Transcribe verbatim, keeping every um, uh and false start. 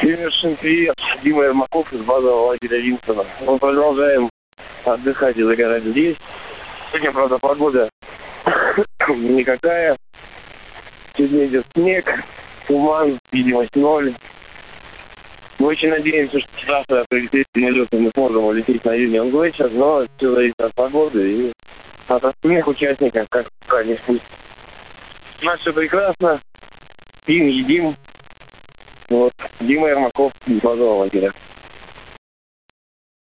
Всем привет, Дима Ермаков из базового лагеря Винстона. Мы продолжаем отдыхать и загорать здесь. Сегодня, правда, погода никакая. Сегодня идет снег, туман, видимость ноль. Мы очень надеемся, что завтра прилететь самолетом мы сможем улететь на Юнион Глейшер, но все зависит от погоды и от остальных участников, как они пусть. У нас все прекрасно, пьем, едим. Вот, Дима Ермаков из базового лагеря.